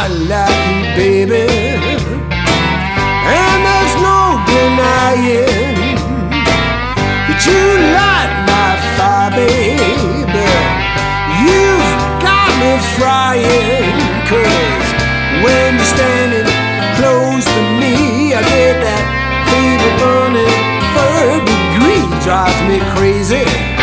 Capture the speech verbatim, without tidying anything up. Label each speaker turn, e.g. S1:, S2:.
S1: like you, baby, and there's no denying that you light my fire, baby. You've got me frying, 'cause when you're standing close to me, I get that fever burning third degree, drives me crazy.